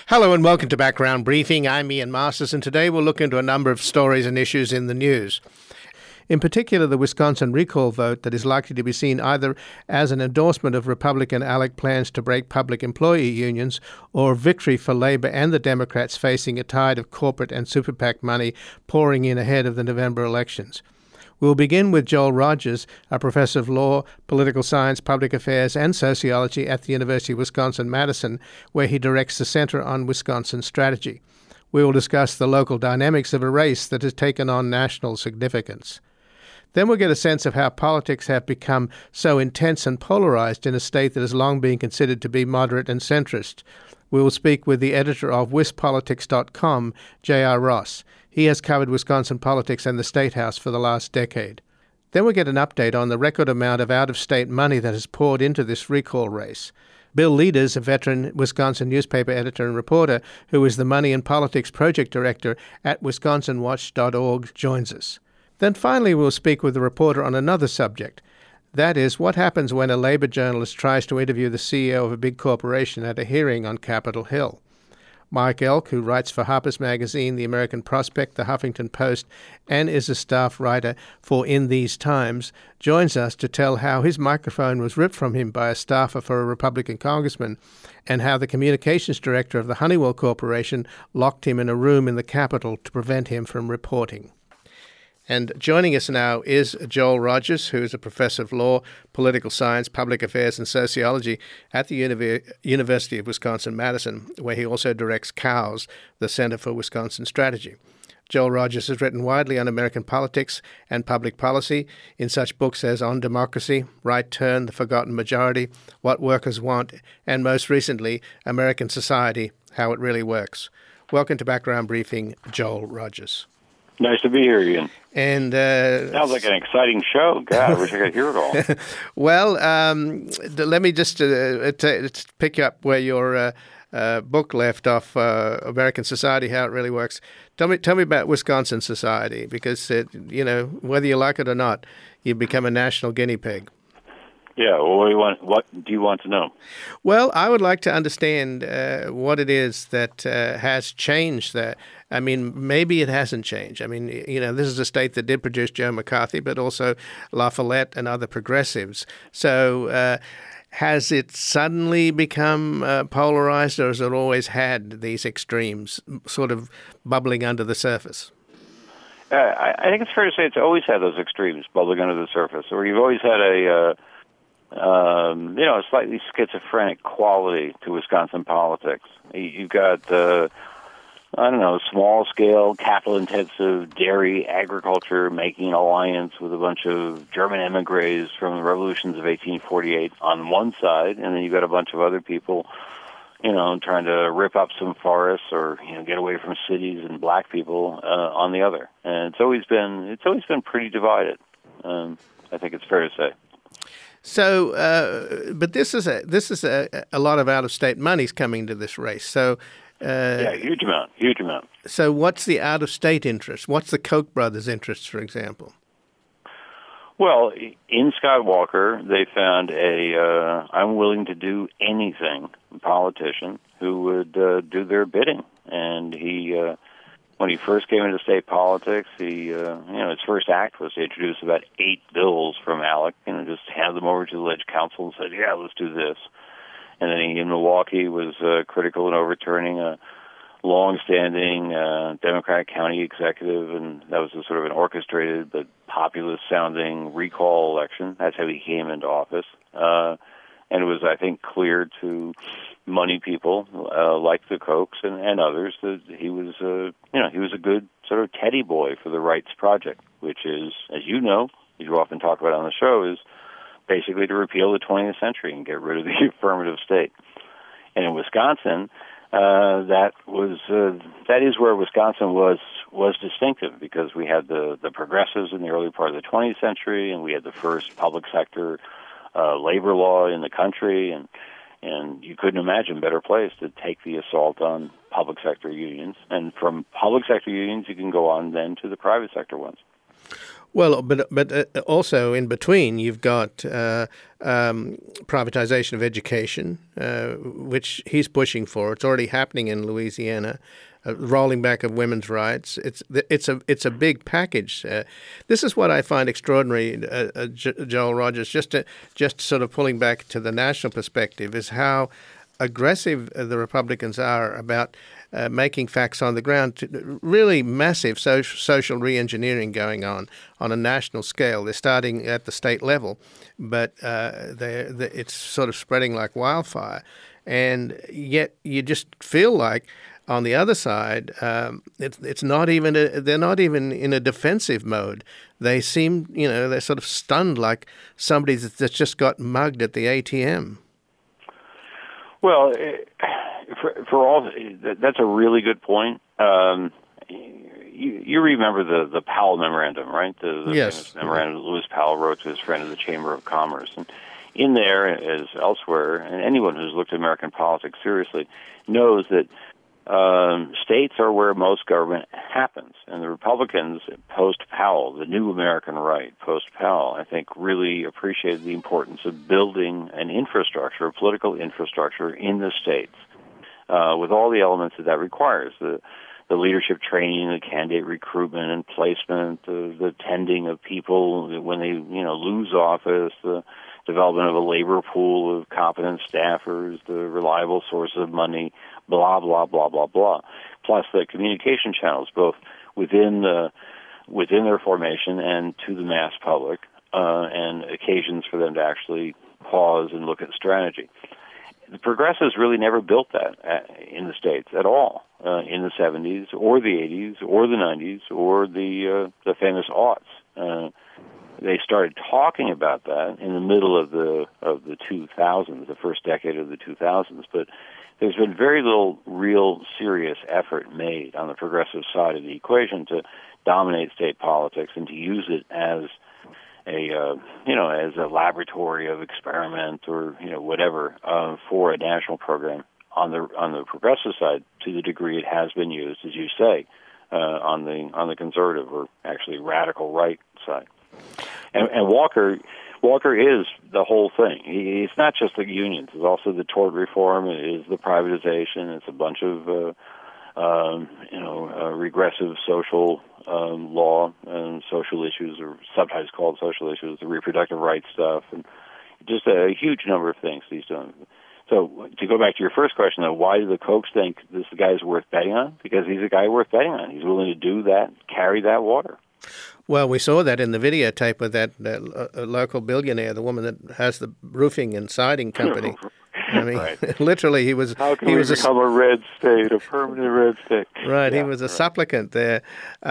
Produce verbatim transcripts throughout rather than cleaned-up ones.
Hello and welcome to Background Briefing. I'm Ian Masters, and today we'll look into a number of stories and issues in the news. In particular, the Wisconsin recall vote that is likely to be seen either as an endorsement of Republican-ALEC plans to break public employee unions or victory for Labor and the Democrats facing a tide of corporate and super PAC money pouring in ahead of the November elections. We'll begin with Joel Rogers, a professor of law, political science, public affairs, and sociology at the University of Wisconsin-Madison, where he directs the Center on Wisconsin Strategy. We will discuss the local dynamics of a race that has taken on national significance. Then we'll get a sense of how politics have become so intense and polarized in a state that has long been considered to be moderate and centrist. We will speak with the editor of wis politics dot com, J R Ross. He has covered Wisconsin politics and the State House for the last decade. Then we'll get an update on the record amount of out-of-state money that has poured into this recall race. Bill Leaders, a veteran Wisconsin newspaper editor and reporter who is the Money and Politics Project Director at wisconsin watch dot org, joins us. Then finally we'll speak with a reporter on another subject. That is, what happens when a labor journalist tries to interview the C E O of a big corporation at a hearing on Capitol Hill. Mike Elk, who writes for Harper's Magazine, The American Prospect, The Huffington Post, and is a staff writer for In These Times, joins us to tell how his microphone was ripped from him by a staffer for a Republican congressman and how the communications director of the Honeywell Corporation locked him in a room in the Capitol to prevent him from reporting. And joining us now is Joel Rogers, who is a professor of law, political science, public affairs, and sociology at the Univ- University of Wisconsin-Madison, where he also directs COWS, the Center for Wisconsin Strategy. Joel Rogers has written widely on American politics and public policy in such books as On Democracy, Right Turn, The Forgotten Majority, What Workers Want, and most recently, American Society, How It Really Works. Welcome to Background Briefing, Joel Rogers. Nice to be here, Ian. And uh, sounds like an exciting show. God, I wish I could hear it all. Well, um, let me just uh, t- pick up where your uh, uh, book left off, uh, American Society, How It Really Works. Tell me, tell me about Wisconsin Society, because it, you know, whether you like it or not, you become a national guinea pig. Yeah, well, what do you want, what do you want to know? Well, I would like to understand uh, what it is that uh, has changed that. I mean, maybe it hasn't changed. I mean, you know, this is a state that did produce Joe McCarthy, but also La Follette and other progressives. So uh, has it suddenly become uh, polarized, or has it always had these extremes sort of bubbling under the surface? Uh, I, I think it's fair to say it's always had those extremes bubbling under the surface, or you've always had a... Uh, Um, you know, a slightly schizophrenic quality to Wisconsin politics. You've got, uh, I don't know, small-scale, capital-intensive dairy agriculture making an alliance with a bunch of German emigres from the revolutions of eighteen forty-eight on one side, and then you've got a bunch of other people, you know, trying to rip up some forests or, you know, get away from cities and black people uh, on the other. And it's always been, it's always been pretty divided. Um, I think it's fair to say. So, uh, but this is a this is a, a lot of out-of-state money's coming to this race. So, uh, yeah, huge amount, huge amount. So, what's the out-of-state interest? What's the Koch brothers' interest, for example? Well, in Scott Walker, they found a uh, I'm willing to do anything politician who would uh, do their bidding, and he. Uh, When he first came into state politics, he, uh, you know, his first act was to introduce about eight bills from ALEC, and you know, just hand them over to the Ledge Council and said, "Yeah, let's do this." And then he, in Milwaukee, was uh, critical in overturning a long-standing uh, Democratic county executive, and that was a sort of an orchestrated but populist-sounding recall election. That's how he came into office. Uh, and it was, I think, clear to money people uh, like the Kochs and, and others that he was, uh, you know, he was a good sort of teddy boy for the Rights Project, which is, as you know, as you often talk about on the show, is basically to repeal the twentieth century and get rid of the affirmative state. And in Wisconsin, uh, that was uh, that is where Wisconsin was was distinctive, because we had the the progressives in the early part of the twentieth century, and we had the first public sector uh, labor law in the country, and and you couldn't imagine a better place to take the assault on public sector unions. And from public sector unions, you can go on then to the private sector ones. Well, but but uh, also in between, you've got uh, um, privatization of education, uh, which he's pushing for. It's already happening in Louisiana. Uh, rolling back of women's rights. It's it's a it's a big package. Uh, this is what I find extraordinary, uh, uh, Joel Rogers. Just to, just sort of pulling back to the national perspective, is how aggressive the Republicans are about uh, making facts on the ground. To, really massive so, social re-engineering going on on a national scale. They're starting at the state level, but uh, they're, they're, it's sort of spreading like wildfire. And yet you just feel like, on the other side, um, it's it's not even a, they're not even in a defensive mode. They seem, you know, they're sort of stunned, like somebody that's just got mugged at the A T M. Well, for, for all that's a really good point. Um, you, you remember the, the Powell Memorandum, right? The, the yes. famous memorandum that Lewis Powell wrote to his friend of the Chamber of Commerce. And in there, as elsewhere, and anyone who's looked at American politics seriously knows that Um, states are where most government happens, and the Republicans post-Powell, the new American right post-Powell, I think really appreciated the importance of building an infrastructure, a political infrastructure in the states, uh, with all the elements that that requires, the the leadership training, the candidate recruitment and placement, the, the tending of people when they you know lose office, the development of a labor pool of competent staffers, the reliable sources of money, blah, blah, blah, blah, blah, plus the communication channels, both within the within their formation and to the mass public, uh, and occasions for them to actually pause and look at strategy. The progressives really never built that in the states at all, uh, in the seventies or the eighties or the nineties or the uh, the famous aughts. Uh, they started talking about that in the middle of the of the two thousands, the first decade of the two thousands, but there's been very little real serious effort made on the progressive side of the equation to dominate state politics and to use it as a uh, you know as a laboratory of experiment or you know whatever uh, for a national program on the on the progressive side to the degree it has been used, as you say, uh, on the on the conservative or actually radical right side. And, and Walker. Walker is the whole thing. He, it's not just the unions. It's also the tort reform. It is the privatization. It's a bunch of, uh, um, you know, uh, regressive social um, law and social issues, or sometimes called social issues, the reproductive rights stuff, and just a huge number of things he's done. So to go back to your first question, though, why do the Kochs think this guy is worth betting on? Because he's a guy worth betting on. He's willing to do that, carry that water. Well, we saw that in the videotape with that, that uh, local billionaire, the woman that has the roofing and siding company. I mean, right. Literally, he was. How can he we was become a, a red state, a permanent red state? Right, yeah, he was a right. supplicant there.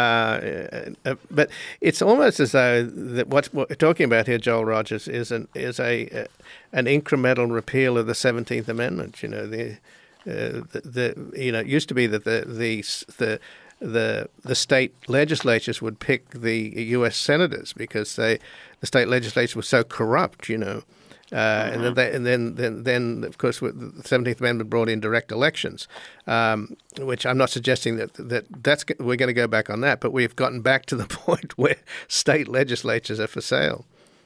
Uh, uh, but it's almost as though that what we're talking about here, Joel Rogers, is an is a uh, an incremental repeal of the seventeenth Amendment. You know, the, uh, the the you know it used to be that the the the the the state legislatures would pick the U S senators because they the state legislature was so corrupt, you know, uh, mm-hmm. and then they, and then then then of course the seventeenth Amendment brought in direct elections, um, which I'm not suggesting that that that's we're going to go back on that, but we've gotten back to the point where state legislatures are for sale.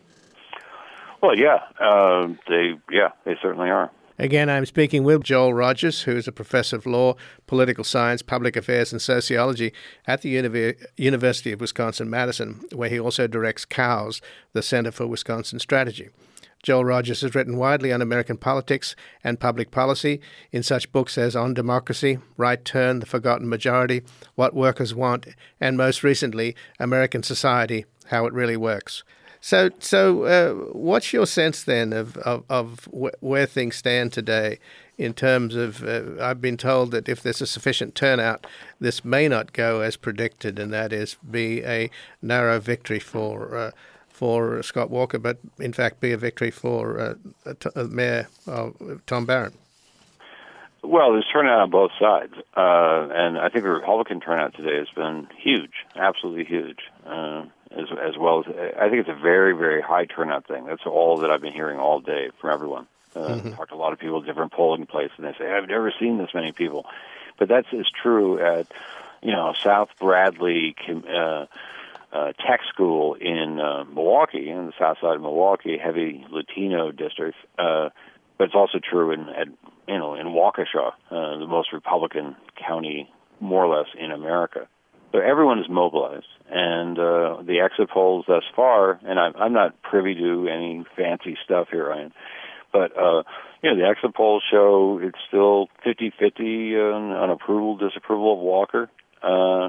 Well, yeah, uh, they yeah they certainly are. Again, I'm speaking with Joel Rogers, who is a professor of law, political science, public affairs, and sociology at the Univ- University of Wisconsin-Madison, where he also directs COWS, the Center for Wisconsin Strategy. Joel Rogers has written widely on American politics and public policy in such books as On Democracy, Right Turn, The Forgotten Majority, What Workers Want, and most recently, American Society, How It Really Works. So, so uh, what's your sense then of of, of wh- where things stand today in terms of? Uh, I've been told that if there's a sufficient turnout, this may not go as predicted, and that is be a narrow victory for uh, for Scott Walker, but in fact be a victory for uh, uh, Mayor uh, Tom Barron. Well, there's turnout on both sides, uh, and I think the Republican turnout today has been huge, absolutely huge. Uh, As, as well as, I think it's a very, very high turnout thing. That's all that I've been hearing all day from everyone. Uh, mm-hmm. Talked to a lot of people at different polling places, and they say, I've never seen this many people. But that's as true at, you know, South Bradley, uh, uh, tech school in uh, Milwaukee, in the south side of Milwaukee, heavy Latino district. Uh, but it's also true in, at, you know, in Waukesha, uh, the most Republican county, more or less, in America. So everyone is mobilized, and uh, the exit polls thus far, and I'm, I'm not privy to any fancy stuff here, Ryan, but uh, you know, the exit polls show it's still fifty-fifty on, on approval, disapproval of Walker. Uh,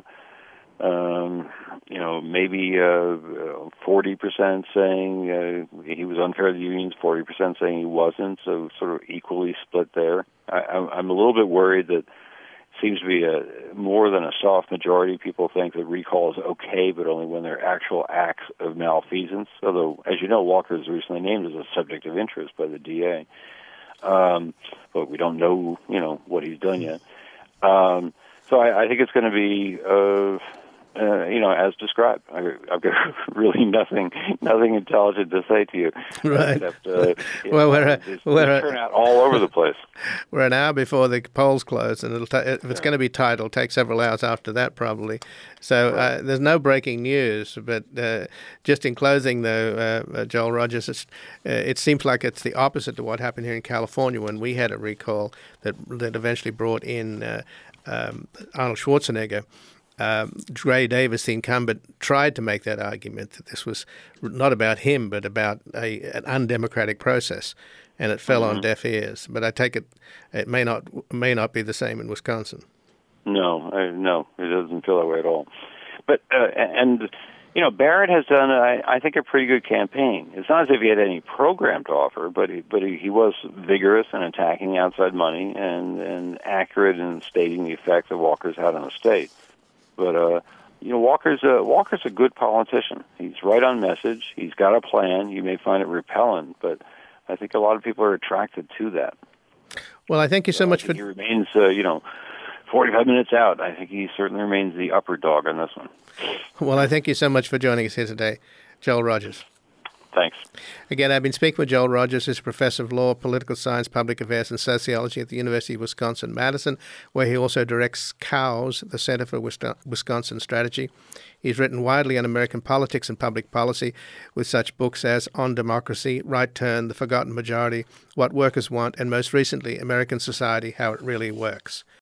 um, you know, maybe uh, forty percent saying uh, he was unfair to the unions, forty percent saying he wasn't, so sort of equally split there. I, I'm a little bit worried that seems to be a more than a soft majority. People think that recall is okay, but only when there are actual acts of malfeasance. Although, as you know, Walker is recently named as a subject of interest by the D A. Um, but we don't know, you know, what he's done yet. Um, so I, I think it's going to be, uh, uh, you know, as described. I, I've got really nothing, nothing intelligent to say to you. Right. Except, uh, well, know, we're it's, it's we're turn out all over the place. We're an hour before the polls close, and it'll ta- if it's going to be tight, it'll take several hours after that probably. So uh, there's no breaking news. But uh, just in closing, though, uh, uh, Joel Rogers, it's, uh, it seems like it's the opposite to what happened here in California when we had a recall that that eventually brought in uh, um, Arnold Schwarzenegger. Um, Gray Davis, the incumbent, tried to make that argument that this was not about him, but about a, an undemocratic process, and it fell mm-hmm. on deaf ears. But I take it it may not may not be the same in Wisconsin. No, I, no, it doesn't feel that way at all. But uh, and you know, Barrett has done, I, I think, a pretty good campaign. It's not as if he had any program to offer, but he, but he, he was vigorous in attacking outside money and and accurate in stating the effect that Walker's had on the state. But uh, you know, Walker's a, Walker's a good politician. He's right on message. He's got a plan. You may find it repellent, but I think a lot of people are attracted to that. Well, I thank you so, so much for. He remains, uh, you know, forty-five minutes out. I think he certainly remains the upper dog on this one. Well, I thank you so much for joining us here today, Joel Rogers. Thanks. Again, I've been speaking with Joel Rogers, who's professor of law, political science, public affairs, and sociology at the University of Wisconsin-Madison, where he also directs C O W S, the Center for Wisconsin Strategy. He's written widely on American politics and public policy with such books as On Democracy, Right Turn, The Forgotten Majority, What Workers Want, and most recently, American Society, How It Really Works.